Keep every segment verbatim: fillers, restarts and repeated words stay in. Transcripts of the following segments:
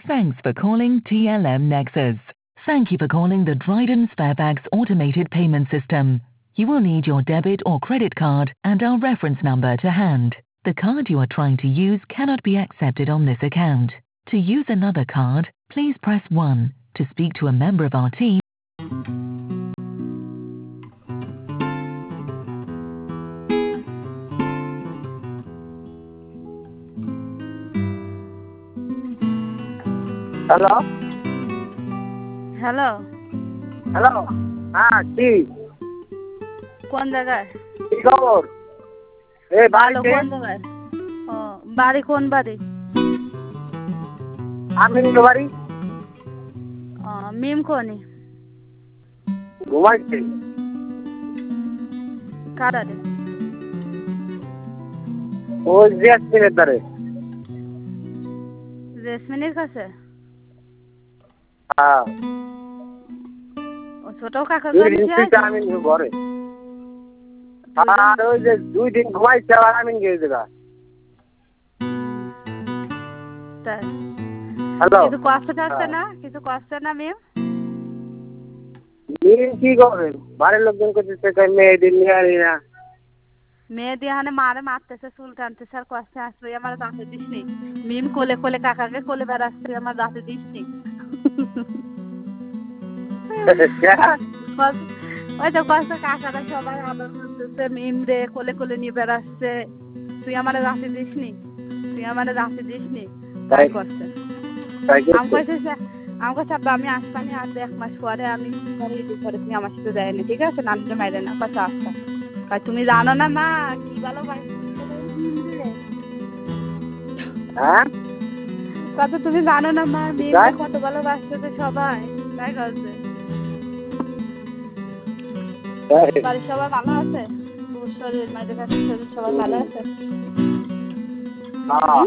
Thanks for calling T L M Nexus. Thank you for calling the Dryden Sparebags automated payment system. You will need your debit or credit card and our reference number to hand. The card you are trying to use cannot be accepted on this account. To use another card, please press one. To speak to a member of our team, hello hello hello হ্যাঁ কি কোন জায়গায়? কি খবর? এই ভালো। বাড়িতে কোন জায়গায়? ও বাড়ি কোন বাড়ি? আমিন বাড়ি ও মিম কোনি? ঘুমাইছে। কারারে? ওই জেসমিনের ধারে। জেসমিনের কাছে? হ্যাঁ ও ছোট কাকার দুই বাড়ি দিন আছে? থেকে আমিন ঘরে। আর ওই যে দুই দিন ঘুমাইছে আর আমিন গেছে গা। তাই হ্যালো কিছু কষ্ট থাকছে না? কিছু কষ্ট না মিম? মিম কি করবে? বাড়ির লোকজন করতেছে মেয়েদের নিয়ে আনি না। মেয়ে দিয়ে হানে মারে মারতেছে, চুল টানতেছে আর কষ্টে আসবে। আমার দাঁতে দিস নি মিম, কোলে কোলে কাকাকে কোলে বেড়াচ্ছে, আমার দাঁতে দিস নি। ওই তো কষ্ট কাকারা সবাই আদর করতেছে, মিম রে কোলে কোলে নিয়ে বেড়াচ্ছে। তুই আমার দাঁতে দিস নি, তুই আমার দাঁতে দিস নি, তাই করছে। আমি কইছে আমি কইছে আব্বা আমি আসবানি আর এক মাস পরে আমি পরে ঈদের পরে তুমি আমার সাথে যাইনি, ঠিক আছে? নামতে মাইরে না কত আসতা। আর তুমি জানো না মা কি ভালোবাসে হ্যাঁ কত, তুমি জানো না মা মেয়েরা কত ভালোবাসতেছে সবাই, তাই করছে। বাড়ির সবাই ভালো আছে? শরীর মায়েদের কাছে শরীর সবাই ভালো আছে? হ্যাঁ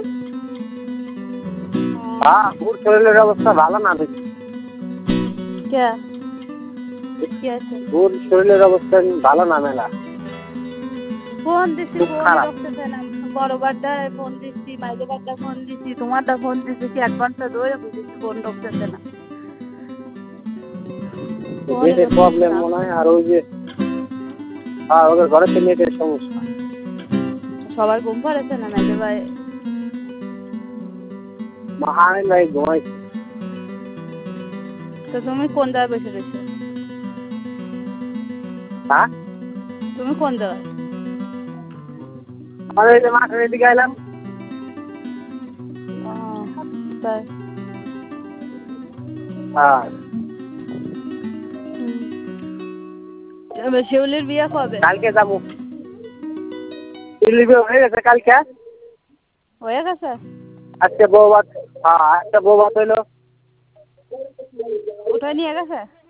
হ্যাঁ ওর শরীরের অবস্থা ভালো না দেখি। কে কি আছে? ওর শরীরের অবস্থা ভালো না মেলা। ফোন দিছি ফোন ধরতেছে না। বড় বাড্ডায় ফোন দিছি, মাইদের বাড্ডা ফোন দিছি, তোমারটা ফোন দিছি, এক ঘন্টা ধরে বুঝেছি ফোন ঢুকতেছে না। প্রবলেম মনে হয়। আর ওই যে হ্যাঁ ওদের ঘরে তো নেটের সমস্যা। সবাই ঘুম পড়েছে না মাইদের ভাই? মহান ভাই ঘুমাইছে। তো তুমি কোন জায়গায় বসে রয়েছো? হ্যাঁ তুমি কোন জায়গায়? আমি এই যে মাঠের এদিকে এলাম। তাই হ্যাঁ শিউলির বিয়ে কবে? কালকে যাবো। শিউলির বিয়ে হয়ে গেছে কালকে। হয়ে গেছে? আজকে বউ ভাত, হ্যাঁ আজকে বউ ভাত হইলো। উঠাই নিয়ে গেছে?